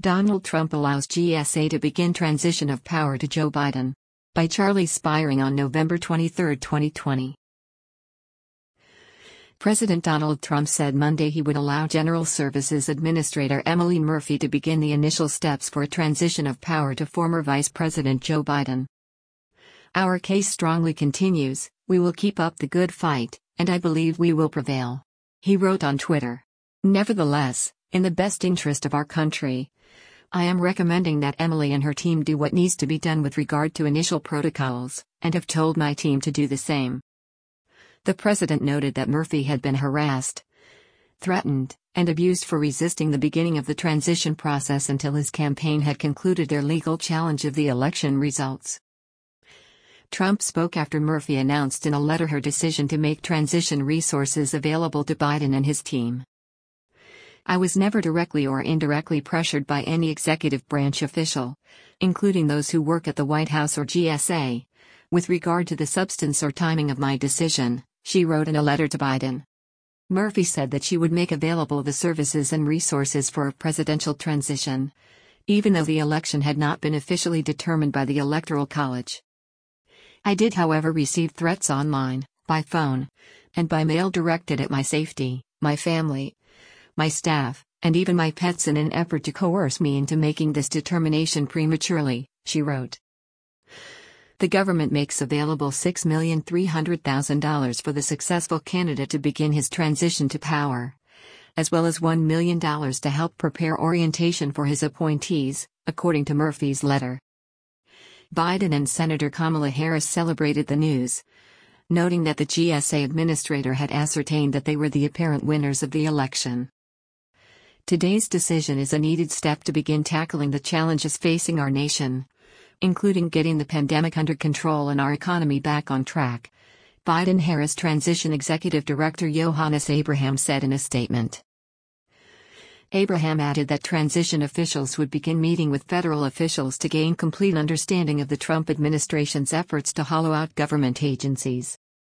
Donald Trump allows GSA to begin transition of power to Joe Biden. By Charlie Spiring on November 23, 2020. President Donald Trump said Monday he would allow General Services Administrator Emily Murphy to begin the initial steps for a transition of power to former Vice President Joe Biden. "Our case strongly continues, we will keep up the good fight, and I believe we will prevail," he wrote on Twitter. "Nevertheless, in the best interest of our country, I am recommending that Emily and her team do what needs to be done with regard to initial protocols, and have told my team to do the same." The president noted that Murphy had been harassed, threatened, and abused for resisting the beginning of the transition process until his campaign had concluded their legal challenge of the election results. Trump spoke after Murphy announced in a letter her decision to make transition resources available to Biden and his team. "I was never directly or indirectly pressured by any executive branch official, including those who work at the White House or GSA, with regard to the substance or timing of my decision," she wrote in a letter to Biden. Murphy said that she would make available the services and resources for a presidential transition, even though the election had not been officially determined by the Electoral College. "I did, however, receive threats online, by phone, and by mail directed at my safety, my family, my staff, and even my pets in an effort to coerce me into making this determination prematurely," she wrote. The government makes available $6,300,000 for the successful candidate to begin his transition to power, as well as $1 million to help prepare orientation for his appointees, according to Murphy's letter. Biden and Senator Kamala Harris celebrated the news, noting that the GSA administrator had ascertained that they were the apparent winners of the election. "Today's decision is a needed step to begin tackling the challenges facing our nation, including getting the pandemic under control and our economy back on track," Biden-Harris Transition Executive Director Johannes Abraham said in a statement. Abraham added that transition officials would begin meeting with federal officials to gain complete understanding of the Trump administration's efforts to hollow out government agencies.